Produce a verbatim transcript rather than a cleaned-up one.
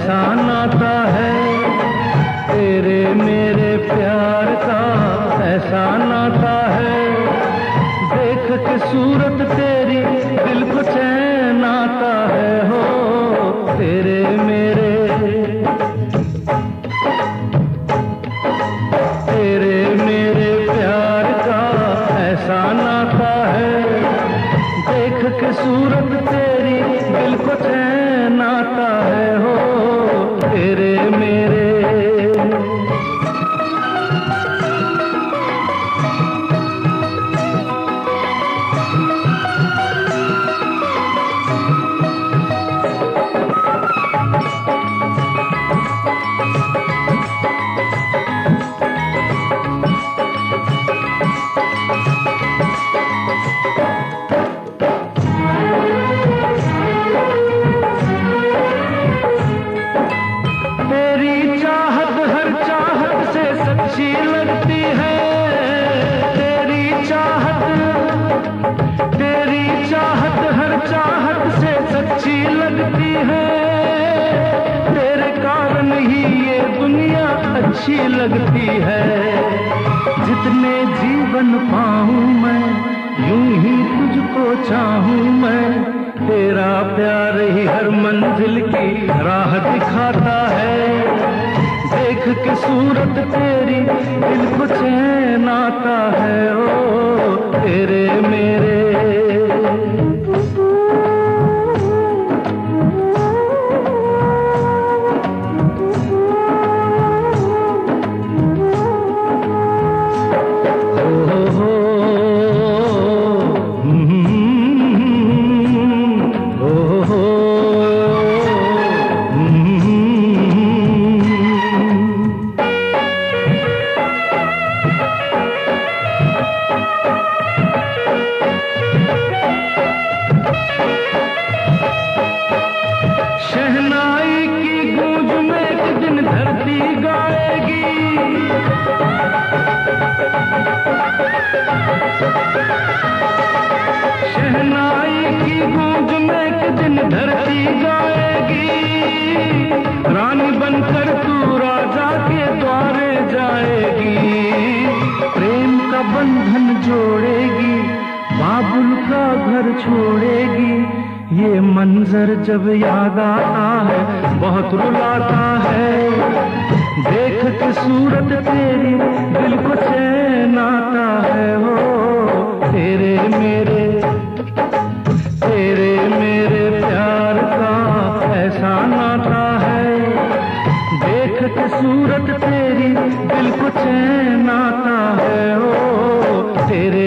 ऐसा नाता है, तेरे मेरे प्यार का ऐसा नाता है। देख के सूरत तेरी दिल को चैन आता है हो, तेरे मेरे तेरे मेरे प्यार का ऐसा नाता है। देख के सूरत तेरी दिल को चैन आता है हो, तेरे मेरे। अच्छी लगती है तेरी चाहत, तेरी चाहत हर चाहत से सच्ची लगती है। तेरे कारण ही ये दुनिया अच्छी लगती है। जितने जीवन पाऊं मैं यूं ही तुझको चाहूं मैं। तेरा प्यार ही हर मंजिल की राह दिखाता है। देख के सूरत तेरी दिल को चैन आता है ओ, तेरे मेरे। शहनाई की गूंज में एक दिन धरती गाएगी। शहनाई की गूंज में एक दिन धरती गाएगी। रानी बनकर तू राजा के द्वारे जाएगी। प्रेम का बंधन जोड़ेगी, बाबुल का घर छोड़ेगी। ये मंजर जब याद आता है बहुत रुलाता है। देख के सूरत तेरी दिल को चैन आता है हो, तेरे मेरे तेरे मेरे प्यार का ऐसा नाता है। देख के सूरत तेरी दिल को चैन आता है हो, तेरे